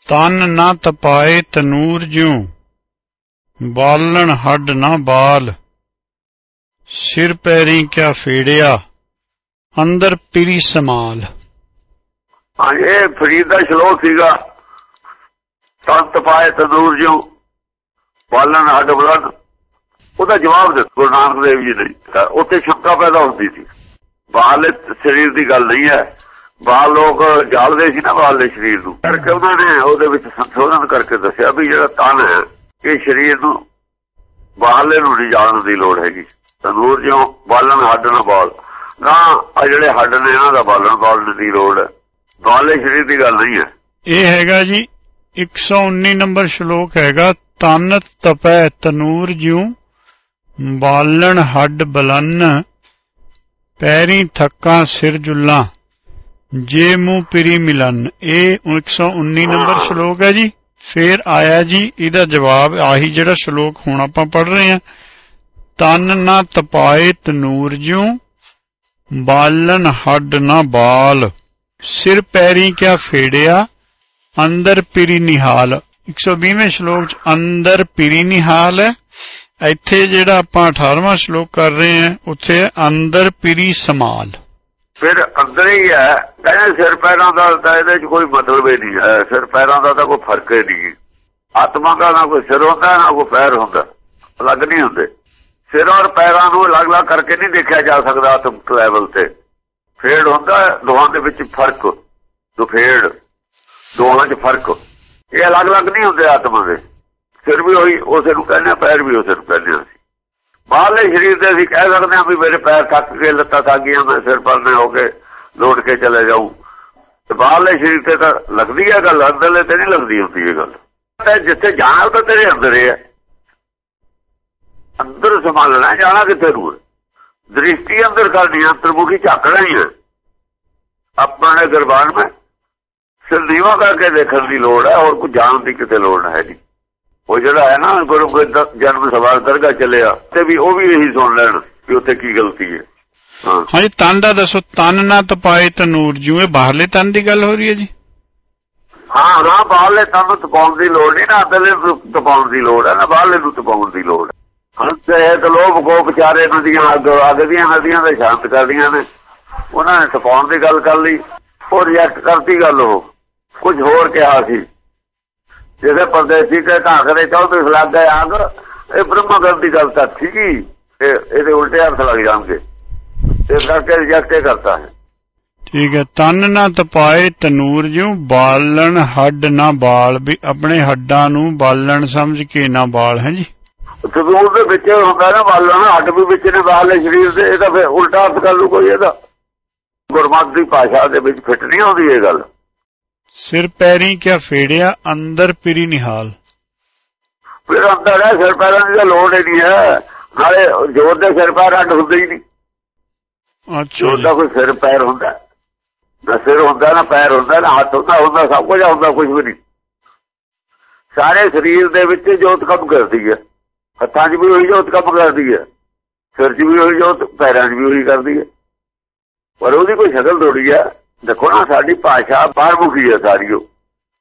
ਤਨ ਨਾ ਤਪਾਏ ਤਨੂਰ ਜਿਉ, ਬਾਲਣ ਹੱਡ ਨਾ ਬਾਲ। ਸਿਰ ਪੈਰੀ ਕਿਆ ਫੇੜਿਆ, ਅੰਦਰ ਪਿਰੀ ਸਮਾਲ। ਹਾਂ, ਇਹ ਫਰੀਦ ਦਾ ਸ਼ਲੋਕ ਸੀਗਾ। ਤਨ ਤਪਾਏ ਤਨੂਰ ਜਿਉ, ਬਾਲਣ ਹੱਡ ਬਲਨ। ਉਹਦਾ ਜਵਾਬ ਦਿੱਤਾ ਗੁਰੂ ਨਾਨਕ ਦੇਵ ਜੀ ਨੇ। ਉੱਥੇ ਸ਼ੰਕਾ ਪੈਦਾ ਹੁੰਦੀ ਸੀ। ਬਾਹਰਲੇ ਸਰੀਰ ਦੀ ਗੱਲ ਨਹੀਂ ਹੈ। ਬਾਹਰ ਲੋਕ ਜਾਣਦੇ ਸੀ ਨਾ ਬਾਹਰਲੇ ਸਰੀਰ ਨੂੰ, ਕਰਕੇ ਉਹਨਾਂ ਨੇ ਉਹਦੇ ਵਿੱਚ ਸੰਸ਼ੋਧਨ ਕਰਕੇ ਦੱਸਿਆ ਵੀ ਜਿਹੜਾ ਤਨ ਹੈ ਇਹ ਸਰੀਰ ਨੂੰ ਬਾਹਰਲੇ ਨੂੰ ਨਹੀਂ ਜਾਣਨ ਦੀ ਲੋੜ ਹੈਗੀ। ਤਨੂਰ ਜਿਉਂ ਬਾਲਣ ਹੱਡ ਨਾ ਬਾਲ। ਨਾ ਆ ਜਿਹੜੇ ਹੱਡ ਨੇ ਇਹਨਾਂ ਦਾ ਬਾਲਣ ਬਾਲਣ ਦੀ ਲੋੜ ਹੈ, ਬਾਹਰਲੇ ਸਰੀਰ ਦੀ ਗੱਲ ਨਹੀਂ ਹੈ। ਇਹ ਹੈਗਾ ਜੀ 119 ਨੰਬਰ ਸ਼ਲੋਕ ਹੈਗਾ। ਤਨ ਤਪੈ ਤਨੂਰ ਜਿਉ, ਬਾਲਣ ਹੱਡ ਬਲਨ। ਪੈਰੀ ਥੱਕਾਂ ਸਿਰ ਜੁੱਲਾਂ, ਜੇ ਮੂੰਹ ਪਿਰੀ ਮਿਲਨ। ਇਹ 119 ਨੰਬਰ ਸ਼ਲੋਕ ਹੈ ਜੀ। ਫੇਰ ਆਇਆ ਜੀ ਇਹਦਾ ਜਵਾਬ, ਆਹੀ ਜਿਹੜਾ ਸ਼ਲੋਕ ਹੁਣ ਆਪਾਂ ਪੜ੍ਹ ਰਹੇ ਹਾਂ। ਤਨ ਨਾ ਤਪਾਏ ਤਨੂਰ ਜਿਉ, ਬਾਲਣ ਹੱਡ ਨਾ ਬਾਲ। ਸਿਰ ਪੈਰੀ ਕਿਆ ਫੇੜਿਆ, ਅੰਦਰ ਪਿਰੀ ਨਿਹਾਲ। 120ਵੇਂ ਸ਼ਲੋਕ ਚ ਅੰਦਰ ਪਿਰੀ ਨਿਹਾਲ ਹੈ। ਇੱਥੇ ਜਿਹੜਾ ਆਪਾਂ 18ਵਾਂ ਸ਼ਲੋਕ ਕਰ ਰਹੇ ਹਾਂ ਉੱਥੇ ਅੰਦਰ ਪਿਰੀ ਸਮਾਲ। ਫਿਰ ਅੰਦਰ ਹੀ ਹੈ। ਕਹਿੰਦੇ ਸਿਰ ਪੈਰਾਂ ਦਾ ਤਾਂ ਇਹਦੇ ਚ ਕੋਈ ਮਤਲਬ ਹੀ ਨਹੀਂ ਹੈ। ਸਿਰ ਪੈਰਾਂ ਦਾ ਤਾਂ ਕੋਈ ਫਰਕ ਹੀ ਨਹੀਂ। ਆਤਮਾ ਦਾ ਨਾ ਕੋਈ ਸਿਰ ਹੁੰਦਾ ਨਾ ਕੋਈ ਪੈਰ ਹੁੰਦਾ, ਅਲੱਗ ਨਹੀਂ ਹੁੰਦੇ। ਸਿਰ ਔਰ ਪੈਰਾਂ ਨੂੰ ਅਲੱਗ-ਅਲੱਗ ਕਰਕੇ ਨਹੀਂ ਦੇਖਿਆ ਜਾ ਸਕਦਾ ਆਤਮਿਕ ਲੈਵਲ ਤੇ। ਫੇੜ ਹੁੰਦਾ ਦੋਹਾਂ ਦੇ ਵਿੱਚ ਫਰਕ, ਦੁਫੇੜ ਦੋਹਾਂ 'ਚ ਫਰਕ। ਇਹ ਅਲੱਗ-ਅਲੱਗ ਨਹੀਂ ਹੁੰਦੇ ਆਤਮਾ ਦੇ। ਸਿਰ ਵੀ ਉਹੀ ਉਸੇ ਨੂੰ ਕਹਿੰਦੇ, ਪੈਰ ਵੀ ਉਸੇ ਨੂੰ ਕਹਿੰਦੇ। ਅਸੀਂ ਬਾਹਰਲੇ ਸਰੀਰ ਦੇ ਅਸੀਂ ਕਹਿ ਸਕਦੇ ਹਾਂ ਵੀ ਮੇਰੇ ਪੈਰ ਥੱਕ ਗਏ, ਲੱਤਾਂ ਥੱਕ ਗਈਆਂ, ਮੈਂ ਸਿਰ ਪਰਨੇ ਹੋ ਕੇ ਲੋਟ ਕੇ ਚਲੇ ਜਾਊ। ਤੇ ਬਾਹਰਲੇ ਸਰੀਰ ਤੇ ਤਾਂ ਲੱਗਦੀ ਹੈ ਗੱਲ, ਅੰਦਰਲੇ ਤੇ ਨਹੀਂ ਲੱਗਦੀ ਹੁੰਦੀ ਇਹ ਗੱਲ। ਤੇ ਜਿੱਥੇ ਜਾਣਾ ਉਹ ਤਾਂ ਤੇਰੇ ਅੰਦਰ ਹੀ ਹੈ। ਅੰਦਰ ਸੰਭਾਲਣਾ, ਜਾਣਾ ਕਿੱਥੇ ਨੂੰ। ਦ੍ਰਿਸ਼ਟੀ ਅੰਦਰ ਕਰਨੀ, ਅੰਤਰਮੁਖੀ ਝਾਕਣਾ ਹੀ ਹੈ। ਆਪਣੇ ਗੁਰਬਾਣ ਮੈਂ ਸਿਰ ਨੀਵਾਂ ਕਰਕੇ ਦੇਖਣ ਦੀ ਲੋੜ ਹੈ, ਹੋਰ ਕੋਈ ਜਾਣ ਦੀ ਕਿਤੇ ਲੋੜ ਹੈ ਨਹੀਂ। ਉਹ ਜਿਹੜਾ ਹੈ ਨਾ ਗੁਰੂ ਜਨਮ ਸਭਾ ਦਰਗਾਹ ਚੱਲਿਆ ਤੇ ਵੀ ਉਹ ਵੀ ਇਹੀ ਸੁਣ ਲੈਣ ਕਿ ਉੱਥੇ ਕੀ ਗਲਤੀ ਹੈ। ਹਾਂਜੀ, ਤਨ ਦਾ ਦੱਸੋ। ਤਨ ਨਾ ਤਪਾਏ ਤਨੂਰ ਜਿਉਂ, ਇਹ ਬਾਹਰਲੇ ਤਨ ਦੀ ਗੱਲ ਹੋ ਰਹੀ ਹੈ ਜੀ। ਹਾਂ ਨਾ, ਬਾਹਰਲੇ ਤਨ ਨੂੰ ਤਪਾਉਣ ਦੀ ਲੋੜ ਨਹੀਂ ਨਾ, ਅੰਦਰਲੇ ਨੂੰ ਤਪਾਉਣ ਦੀ ਲੋੜ ਹੈ ਨਾ, ਬਾਹਰਲੇ ਨੂੰ ਤਪਾਉਣ ਦੀ ਲੋੜ ਹੈ। ਹੰਸ ਲੋਭ ਗੋਪ ਚਾਰੇ ਨਦੀਆਂ ਅੱਗ ਦੀਆਂ ਨਦੀਆਂ ਦੇ ਸ਼ਾਂਤ ਕਰਦੀਆਂ ਨੇ। ਉਹਨਾਂ ਨੇ ਤਪਾਉਣ ਦੀ ਗੱਲ ਕਰ ਲਈ, ਉਹ ਰਿਜੈਕਟ ਕਰਤੀ ਗੱਲ। ਉਹ ਕੁਝ ਹੋਰ ਕਿਹਾ ਸੀ। ਜਿਹਦੇ ਪਰਦੇਸੀ ਤੇ ਢਾਕਰੇ ਚੌਧਰੀ ਲੱਗ ਗਏ ਅੱਗ, ਇਹ ਬ੍ਰਹਮ ਦੀ ਗੱਲ ਤਾਂ ਸੀਗੀ। ਇਹਦੇ ਉਲਟੇ ਅਰਥ ਲੱਗ ਜਾਣਗੇ, ਇਸ ਕਰਕੇ ਰਿਜੈਕਟ ਕਰਤਾ ਹੈ। ਠੀਕ ਹੈ। ਤਨ ਨਾ ਤਪਾਏ ਤਨੂਰ ਜਿਉ, ਬਾਲਣ ਹੱਡ ਨਾ ਬਾਲ। ਵੀ ਆਪਣੇ ਹੱਡਾਂ ਨੂੰ ਬਾਲਣ ਸਮਝ ਕੇ ਨਾ ਬਾਲ ਹੈ ਜੀ। ਤਨੂਰ ਦੇ ਵਿੱਚ ਹੁੰਦਾ ਨਾ ਬਾਲਣ, ਹੱਡ ਵੀ ਵਿੱਚ ਨੇ ਬਾਹਰਲੇ ਸਰੀਰ ਦੇ। ਇਹਦਾ ਫਿਰ ਉਲਟਾ ਅਰਥ ਕਰ ਲੂ ਕੋਈ। ਇਹਦਾ ਗੁਰਮਤਿ ਦੀ ਭਾਸ਼ਾ ਦੇ ਵਿੱਚ ਫਿੱਟ ਨਹੀਂ ਆਉਂਦੀ ਇਹ ਗੱਲ। ਸਿਰ ਪੈਰੀ ਕਿਆ ਫੇੜਿਆ, ਅੰਦਰ ਪਿਰੀ ਨਿਹਾਲ। ਫਿਰ ਅੰਦਰ ਹੈ, ਸਿਰ ਪੈਰਾਂ ਦੀ ਤਾਂ ਲੋੜ ਹੀ ਨਹੀਂ ਹੈ। ਨਾਲੇ ਜੋਰ ਦੇ ਸਿਰ ਪੈਰ ਅੱਡ ਹੁੰਦੇ ਹੀ ਨਹੀਂ। ਅੱਛਾ, ਦਾ ਕੋਈ ਸਿਰ ਪੈਰ ਹੁੰਦਾ ਨਾ, ਸਿਰ ਹੁੰਦਾ ਨਾ ਪੈਰ ਹੁੰਦਾ ਨਾ, ਹੱਥ ਹੁੰਦਾ ਸਭ ਕੁਝ ਹੁੰਦਾ, ਕੁਝ ਵੀ ਨਹੀਂ। ਸਾਰੇ ਸਰੀਰ ਦੇ ਵਿੱਚ ਜੋਤ ਕੰਮ ਕਰਦੀ ਹੈ। ਹੱਥਾਂ 'ਚ ਵੀ ਉਹੀ ਜੋਤ ਕੰਮ ਕਰਦੀ ਹੈ, ਸਿਰ 'ਚ ਵੀ ਉਹੀ ਜੋਤ, ਪੈਰਾਂ 'ਚ ਵੀ ਉਹੀ ਕਰਦੀ ਹੈ। ਪਰ ਉਹਦੀ ਕੋਈ ਸ਼ਕਲ ਥੋੜੀ ਹੈ। ਦੇਖੋ ਨਾ, ਸਾਡੀ ਭਾਸ਼ਾ ਬਾਹਰਮੁਖੀ ਹੈ ਸਾਰੀ। ਉਹ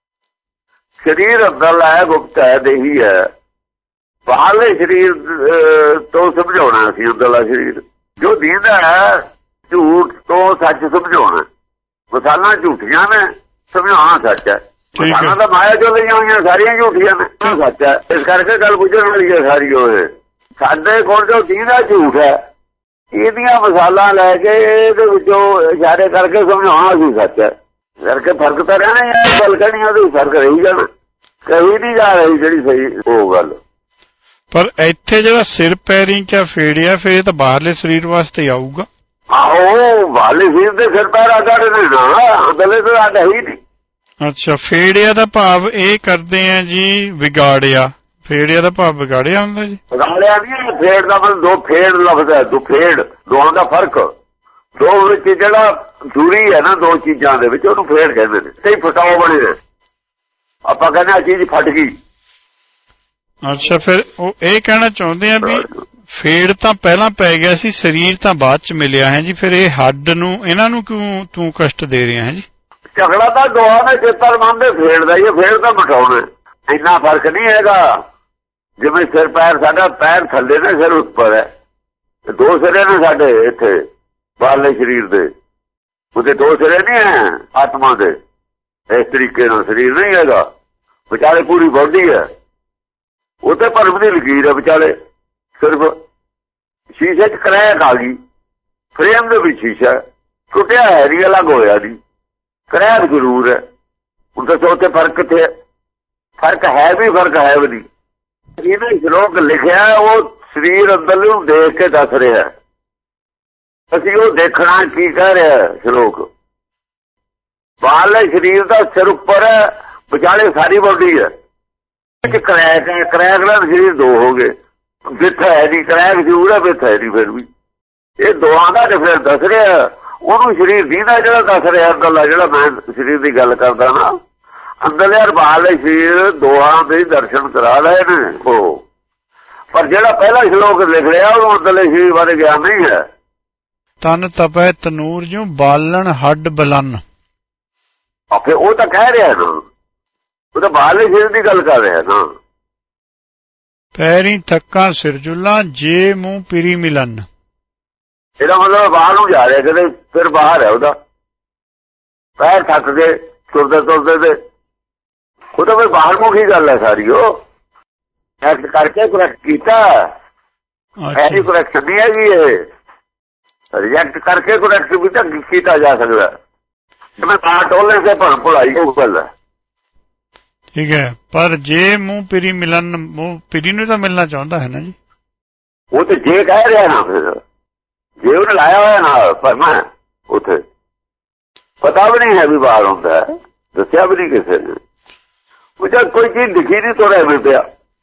ਸਰੀਰ ਅੰਦਰਲਾ ਹੈ, ਗੁਪਤ ਹੈ, ਦੇਹੀ ਹੈ। ਬਾਹਰਲੇ ਸਰੀਰ ਤੋਂ ਸਮਝਾਉਣਾ ਅਸੀਂ ਅੰਦਰਲਾ ਸਰੀਰ ਜੋ ਦੀਂਦਾ ਹੈ। ਝੂਠ ਤੋਂ ਸੱਚ ਸਮਝਾਉਣਾ। ਮਿਸਾਲਾਂ ਝੂਠੀਆਂ ਨੇ, ਸਮਝਾਉਣਾ ਸੱਚ ਹੈ। ਮਿਸਾਲਾਂ ਤਾਂ ਮਾਇਆ ਚੋਂ ਲਈਆਂ ਹੋਈਆਂ ਸਾਰੀਆਂ ਝੂਠੀਆਂ ਨੇ, ਸੱਚ ਹੈ। ਇਸ ਕਰਕੇ ਗੱਲ ਬੁੱਝਣ ਵਾਲੀ ਹੈ ਸਾਰੀ। ਉਹ ਸਾਡੇ ਕੋਲ ਜੋ ਦੀਂਦਾ ਝੂਠ ਹੈ, ਇਹਦੀਆਂ ਮਿਸਾਲਾਂ ਲੈ ਕੇ ਇਹਦੇ ਵਿੱਚੋਂ ਇਸ਼ਾਰੇ ਕਰਕੇ ਸਮਝਾਉਣਾ ਸੀ ਸੱਚ ਹੈ। ਕਰਕੇ ਫਰਕ ਤਾਂ ਰਹਿਣਾ ਹੀ, ਗੱਲ ਕਹਿਣੀ ਉਹਦੇ ਫਰਕ ਰਹੀ ਜਾਣਾ, ਕਹੀ ਨਹੀਂ ਜਾ ਰਹੀ ਜਿਹੜੀ ਸਹੀ ਉਹ ਗੱਲ। ਪਰ ਇੱਥੇ ਜਿਹੜਾ ਸਿਰ ਪੈਰੀ ਕਿਆ ਫੇੜਿਆ, ਫਿਰ ਇਹ ਤਾਂ ਬਾਹਰਲੇ ਸਰੀਰ ਵਾਸਤੇ ਹੀ ਆਊਗਾ। ਆਹੋ, ਬਾਹਰਲੇ ਸਰੀਰ ਦੇ ਸਿਰ ਪੈਰ ਅੱਡ ਨੇ ਨਾ, ਅੰਦਰਲੇ ਤਾਂ ਅੱਡ ਹੈ ਹੀ ਨਹੀਂ। ਅੱਛਾ, ਫੇੜਿਆ ਦਾ ਭਾਵ ਇਹ ਕਰਦੇ ਆ ਜੀ ਵਿਗਾੜਿਆ। ਫੇੜਿਆ ਦਾ ਭਾਵ ਵਿਗਾੜਿਆ ਹੁੰਦਾ ਜੀ। ਵਿਗਾੜਿਆ ਨਹੀਂ, ਫੇੜ ਦਾ ਮਤਲਬ ਦੋ ਫੇੜ ਲਫ਼ਜ਼ ਹੈ। ਦੋ ਫੇੜ, ਦੋਹਾਂ ਦਾ ਫਰਕ। ਦੋ ਵਿੱਚ ਜਿਹੜਾ ਦੂਰੀ ਹੈ ਨਾ ਦੋ ਚੀਜ਼ਾਂ ਦੇ ਵਿੱਚ, ਉਹਨੂੰ ਫੇੜ ਕਹਿੰਦੇ ਨੇ। ਕਈ ਫਟਾਓ ਬਣੇ ਨੇ, ਆਪਾਂ ਕਹਿੰਦੇ ਆ ਚੀਜ਼ ਫਟ ਗਈ। ਅੱਛਾ, ਫਿਰ ਉਹ ਇਹ ਕਹਿਣਾ ਚਾਹੁੰਦੇ ਆ ਵੀ ਫੇੜ ਤਾਂ ਪਹਿਲਾਂ ਪੈ ਗਿਆ ਸੀ, ਸਰੀਰ ਤਾਂ ਬਾਅਦ ਚ ਮਿਲਿਆ ਹੈ ਜੀ। ਫਿਰ ਇਹ ਹੱਡ ਨੂੰ, ਇਹਨਾਂ ਨੂੰ ਕਿਉਂ ਤੂੰ ਕਸ਼ਟ ਦੇ ਰਿਹਾ ਹੈ ਜੀ? ਝਗੜਾ ਤਾਂ ਦੋਹਾਂ ਨੇ ਚੇਤਰ ਮਨ ਦੇ ਫੇੜਦਾ ਹੀ, ਫੇੜ ਤਾਂ ਮਟਾਉਣਾ। ਇੰਨਾ ਫਰਕ ਨਹੀਂ ਹੈਗਾ। ਜਿਵੇਂ ਸਿਰ ਪੈਰ, ਸਾਡਾ ਪੈਰ ਥੱਲੇ ਨੇ, ਸਿਰ ਉੱਪਰ ਹੈ। ਦੋ ਸਿਰੇ ਨੇ ਸਾਡੇ ਇੱਥੇ ਬਾਹਰਲੇ ਸਰੀਰ ਦੇ, ਉਹਦੇ ਦੋ ਸਿਰੇ ਨਹੀਂ ਹੈ ਆਤਮਾ ਦੇ। ਇਸ ਤਰੀਕੇ ਨਾਲ ਸਰੀਰ ਨਹੀਂ ਹੈਗਾ, ਵਿਚਾਲੇ ਪੂਰੀ ਬੋਡੀ ਹੈ। ਉੱਥੇ ਭਰਮ ਦੀ ਲਕੀਰ ਹੈ ਵਿਚਾਲੇ। ਸਿਰਫ ਸ਼ੀਸ਼ੇ 'ਚ ਕਰੈਕ ਆ ਗਈ, ਫਰੇਮ ਦੇ ਵਿੱਚ ਸ਼ੀਸ਼ਾ ਟੁੱਟਿਆ ਹੈ ਨਹੀਂ, ਅਲੱਗ ਹੋਇਆ ਨਹੀਂ, ਕਰੈਕ ਜ਼ਰੂਰ ਹੈ। ਹੁਣ ਦੱਸੋ ਉੱਥੇ ਫਰਕ ਕਿੱਥੇ? ਫਰਕ ਹੈ ਵੀ, ਫਰਕ ਹੈ ਵੀ ਨਹੀਂ। ਇਹਨੇ ਸ਼ਲੋਕ ਲਿਖਿਆ ਉਹ ਸਰੀਰ ਅੰਦਰ ਨੂੰ ਦੇਖ ਕੇ ਦੱਸ ਰਿਹਾ। ਅਸੀਂ ਉਹ ਦੇਖਣਾ ਕੀ ਕਹਿ ਰਿਹਾ ਸ਼ਲੋਕ। ਬਾਹਰਲੇ ਸਰੀਰ ਦਾ ਸਿਰ ਉੱਪਰ ਹੈ, ਵਿਚਾਲੇ ਸਾਰੀ ਬੋਡੀ ਹੈ। ਕਰੈਕ ਹੈ, ਕਰੈਕ ਨਾਲ ਸਰੀਰ ਦੋ ਹੋ ਗਏ। ਵਿੱਥ ਹੈ ਨਹੀਂ, ਕਰੈਕ ਜ਼ਰੂਰ ਹੈ, ਵਿੱਥ ਹੈ ਨਹੀਂ। ਫਿਰ ਵੀ ਇਹ ਦੋਹਾਂ ਦਾ ਡਿਫਰੈਂਸ ਦੱਸ ਰਿਹਾ। ਉਹਨੂੰ ਸਰੀਰ ਦੀਦਾ ਜਿਹੜਾ ਦੱਸ ਰਿਹਾ ਅੰਦਰਲਾ, ਜਿਹੜਾ ਮੈਂ ਸਰੀਰ ਦੀ ਗੱਲ ਕਰਦਾ ਨਾ, ਅੰਦਰਲੇ ਔਰ ਬਾਹਰਲੇ ਸਰੀਰ ਦੋਹਾਂ ਦੇ ਦਰਸ਼ਨ ਕਰਾ ਰਹੇ ਨੇ ਉਹ। ਪਰ ਜਿਹੜਾ ਪਹਿਲਾ ਸ਼ਲੋਕ ਲਿਖ ਰਿਹਾ ਉਹ ਅੰਦਰਲੇ ਸਰੀਰ ਬਾਰੇ ਗਿਆਨ ਨਹੀਂ ਹੈ। ਤਨ ਤਪੈ ਤਨੂਰ ਜੂ ਬਾਲਣ ਹੱਡ ਬਲਨ। ਆਪੇ ਉਹ ਤਾਂ ਕਹਿ ਰਿਹਾ ਨਾ, ਉਹ ਤਾਂ ਬਾਹਰਲੇ ਸਰੀਰ ਦੀ ਗੱਲ ਕਰ ਰਿਹਾ ਨਾ। ਪੈਰੀ ਥੱਕਾਂ ਸਿਰਜੁਲਾ ਜੇ ਮੂੰਹ ਪਿਰੀ ਮਿਲਨ। ਇਹਦਾ ਮਤਲਬ ਬਾਹਰ ਨੂੰ ਜਾ ਰਿਹਾ, ਕਿਤੇ ਫਿਰ ਬਾਹਰ ਹੈ ਉਹਦਾ। ਪੈਰ ਥੱਕ ਗਏ ਤੁਰਦੇ ਤੁਰਦੇ ਤੇ, ਉਹ ਤਾਂ ਫਿਰ ਬਾਹਰ ਮੁਖੀ ਗੱਲ ਹੈ ਸਾਰੀ। ਉਹ ਐਕਟ ਕਰਕੇ ਕਰੈਕਟ ਕੀਤਾ, ਐਸੀ ਕਰੈਕਸ਼ਨ ਨਹੀਂ ਹੈਗੀ। ਇਹ ਰਿਜੈਕਟ ਕਰਕੇ ਕਰੈਕਟ ਵੀ ਤਾਂ ਕੀਤਾ ਜਾ ਸਕਦਾ। ਮੈਂ ਤਾਂ ਟੋਲੇ ਸੇ ਭਣ ਭੁਲਾਈ ਉਹ ਗੱਲ ਹੈ। ਠੀਕ ਹੈ, ਪਰ ਜੇ ਮੂੰਹ ਪਿਰੀ ਮਿਲਨ, ਮੂੰਹ ਪਿਰੀ ਨੂੰ ਤਾਂ ਮਿਲਣਾ ਚਾਹੁੰਦਾ ਹੈ ਨਾ ਜੀ। ਉਹ ਤੇ ਜੇ ਕਹਿ ਰਿਹਾ ਨਾ, ਫਿਰ ਜੇ ਉਹਨੇ ਲਾਇਆ ਹੋਇਆ ਨਾ, ਪਰ ਮੈਂ ਉੱਥੇ ਪਤਾ ਵੀ ਨਹੀਂ ਹੈ ਵੀ ਬਾਹਰ ਹੁੰਦਾ, ਦੱਸਿਆ ਵੀ ਨਹੀਂ ਕਿਸੇ ਨੇ। ਉਹ ਜਦ ਕੋਈ ਚੀਜ਼ ਦਿਖੀ ਨਹੀਂ ਤੋੜਾ ਵੀ ਪਿਆ।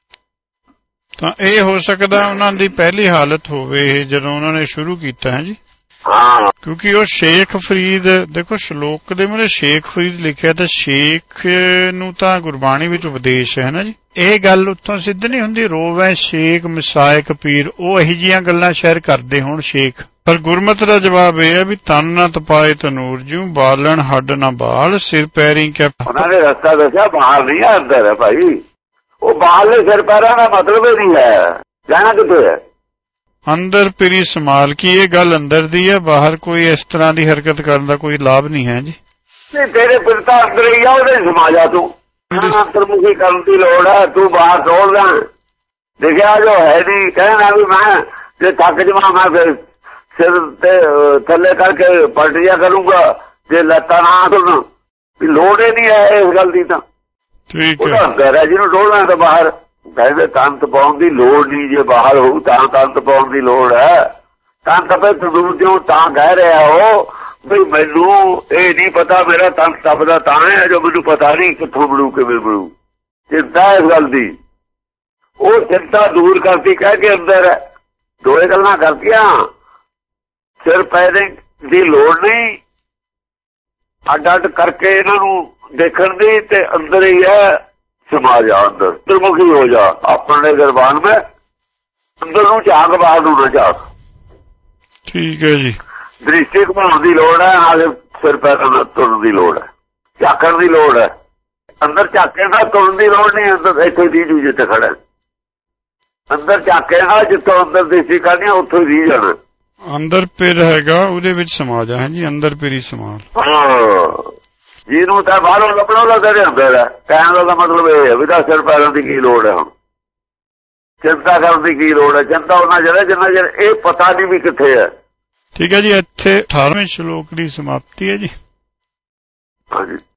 ਤਾਂ ਇਹ ਹੋ ਸਕਦਾ ਉਹਨਾਂ ਦੀ ਪਹਿਲੀ ਹਾਲਤ ਹੋਵੇ ਜਦੋਂ ਉਹਨਾਂ ਨੇ ਸ਼ੁਰੂ ਕੀਤਾ ਹੈ ਜੀ। ਹਾਂ, ਕਿਉਂਕਿ ਉਹ ਸ਼ੇਖ ਫਰੀਦ, ਦੇਖੋ ਸ਼ਲੋਕ ਦੇ ਮੂਹਰੇ ਸ਼ੇਖ ਫਰੀਦ ਲਿਖਿਆ, ਤਾਂ ਸ਼ੇਖ ਨੂੰ ਤਾਂ ਗੁਰਬਾਣੀ ਵਿੱਚ ਉਪਦੇਸ਼ ਹੈ ਨਾ ਜੀ। ਇਹ ਗੱਲ ਉੱਥੋਂ ਸਿੱਧ ਨਹੀਂ ਹੁੰਦੀ। ਰੋਵੈ ਸ਼ੇਖ ਮਸਾਇਕ ਪੀਰ, ਉਹ ਇਹੀ ਜਿਹੀਆਂ ਗੱਲਾਂ ਸ਼ਾਇਦ ਕਰਦੇ ਹੋਣ ਸ਼ੇਖ। ਪਰ ਗੁਰਮਤ ਦਾ ਜਵਾਬ ਇਹ ਹੈ ਵੀ ਤਨ ਨਾ ਤਪਾਏ ਤਨੂਰ ਜੂ ਬਾਲਣ ਹੱਡ ਨਾ ਬਾਲ ਸਿਰ ਪੈਰੀ ਕਿਆ। ਉਹਨਾਂ ਨੇ ਰਸਤਾ ਦੱਸਿਆ, ਬਾਹਰ ਨਹੀਂ ਹੈ ਅੰਦਰ ਹੈ ਭਾਈ। ਉਹ ਬਾਹਰਲੇ ਸਿਰ ਪੈਰਾਂ ਦਾ ਮਤਲਬ ਹੀ ਨਹੀਂ ਹੈ, ਜਾਣਾ ਕਿੱਥੇ ਹੈ। ਅੰਦਰ ਪਿਰੀ ਸੰਭਾਲ ਕੀ, ਇਹ ਗੱਲ ਅੰਦਰ ਦੀ ਹੈ, ਬਾਹਰ ਕੋਈ ਇਸ ਤਰ੍ਹਾਂ ਦੀ ਹਰਕਤ ਕਰਨ ਦਾ ਕੋਈ ਲਾਭ ਨਹੀਂ ਹੈ ਜੀ। ਨਹੀਂ, ਤੇਰੇ ਪਿਰਤਾ ਅੰਦਰ ਹੀ ਆ, ਉਹਦੇ ਸਮਾ ਜਾ ਤੂੰ। ਅੰਤਰਮੁਖੀ ਕਰਨ ਦੀ ਲੋੜ ਹੈ, ਤੂੰ ਬਾਹਰ ਡੋਲਦਾ ਦਿਖਿਆ ਜੋ ਹੈ ਨਹੀਂ। ਕਹਿਣਾ ਵੀ ਮੈਂ ਜੇ ਥੱਕ ਜਾਵਾਂ ਮੈਂ ਫਿਰ ਸਿਰ ਤੇ ਥੱਲੇ ਕਰਕੇ ਪਲਟੀਆਂ ਕਰੂੰਗਾ, ਜੇ ਲੱਤਾਂ ਨਾ ਤੁਰਨ ਵੀ ਲੋੜ ਹੀ ਨਹੀਂ ਹੈ ਇਸ ਗੱਲ ਦੀ। ਤਾਂ ਠੀਕ ਹੈ, ਅੰਦਰ ਹੈ, ਜਿਹਨੂੰ ਡੋਲਣਾ ਤਾਂ ਬਾਹਰ। ਕਹਿੰਦੇ ਤੰਤ ਪਾਉਣ ਦੀ ਲੋੜ ਨਹੀਂ, ਜੇ ਬਾਹਰ ਹੋਊ ਤਾਂ ਤੰਤ ਪਾਉਣ ਦੀ ਲੋੜ ਹੈ। ਤੰਤ ਪੇ ਤਦੂਰ ਜੋ ਤਾਂ ਕਹਿ ਰਿਹਾ ਉਹ ਵੀ ਮੈਨੂੰ ਇਹ ਨਹੀਂ ਪਤਾ ਮੇਰਾ ਤੰਤ ਤਪਦਾ ਤਾਂ ਹੈ, ਜੋ ਮੈਨੂੰ ਪਤਾ ਨਹੀਂ ਕਿੱਥੋਂ ਬਣੂ ਕਿਵੇਂ ਬਣੂ। ਚਿੰਤਾ ਇਸ ਗੱਲ ਦੀ, ਉਹ ਚਿੰਤਾ ਦੂਰ ਕਰਦੀ ਕਹਿ ਕੇ ਅੰਦਰ ਹੈ। ਦੋਏ ਗੱਲਾਂ ਕਰਤੀਆਂ। ਸਿਰ ਪੈਰੇ ਦੀ ਲੋੜ ਨਹੀਂ, ਅੱਡ ਅੱਡ ਕਰਕੇ ਇਹਨਾਂ ਨੂੰ ਦੇਖਣ ਦੀ, ਤੇ ਅੰਦਰ ਹੀ ਹੈ ਸਮਾ ਜਾ, ਅੰਦਰ ਅੰਤਰਮੁਖੀ ਹੋ ਜਾ। ਆਪਣੇ ਗਰਬਾਨ में ਅੰਦਰ ਨੂੰ ਝਾਕ, ਬਾਹਰ ਨੂੰ ਨਾ ਝਾਕ। ਠੀਕ ਹੈ ਜੀ। ਦ੍ਰਿਸ਼ਟੀ ਘੁਮਾਉਣ ਦੀ ਲੋੜ ਹੈ, ਆਗੇ ਸਿਰ ਪੈਰਾਂ ਨਾਲ ਤੁਰਨ ਦੀ ਲੋੜ ਹੈ, ਝਾਕਣ ਦੀ ਲੋੜ ਹੈ। ਅੰਦਰ ਝਾਕੇ ਨਾਲ ਤੁਰਨ ਦੀ ਲੋੜ ਨਹੀਂ। ਅੰਦਰ ਇੱਥੇ ਦੀ ਜੂ ਜਿੱਥੇ ਖੜਾ, ਅੰਦਰ ਝਾਕੇ ਨਾਲ ਜਿੱਥੋਂ ਅੰਦਰ ਦ੍ਰਿਸ਼ਟੀ ਕਰਨੀ ਉੱਥੋਂ ਹੀ ਜਾਣਾ। ਅੰਦਰ ਪਿਰ ਹੈਗਾ, ਉਹਦੇ ਵਿੱਚ ਸਮਾ ਜਾ ਹੈ ਜੀ, ਅੰਦਰ ਪਿਰੀ ਸਮਾਲ। ਜਿਹਨੂੰ ਤਾਂ ਬਾਹਰੋਂ ਲੱਭਣਾ ਉਹਦਾ ਤੇਰੇ ਅੰਦਰ ਹੈ। ਕਹਿਣ ਦਾ ਮਤਲਬ ਇਹ ਹੈ ਵੀ ਤਾਂ ਸਿਰ ਪੈਰਾਂ ਦੀ ਕੀ ਲੋੜ ਹੈ, ਹੁਣ ਚਿੰਤਾ ਕਰਨ ਦੀ ਕੀ ਲੋੜ ਹੈ। ਚਿੰਤਾ ਉਹਨਾਂ ਜਿੰਨਾ ਚਿਰ ਇਹ ਪਤਾ ਨਹੀਂ ਵੀ ਕਿੱਥੇ ਹੈ। ਠੀਕ ਹੈ ਜੀ, ਇੱਥੇ 18ਵੇਂ ਸ਼ਲੋਕ ਦੀ ਸਮਾਪਤੀ ਹੈ ਜੀ। ਹਾਂਜੀ।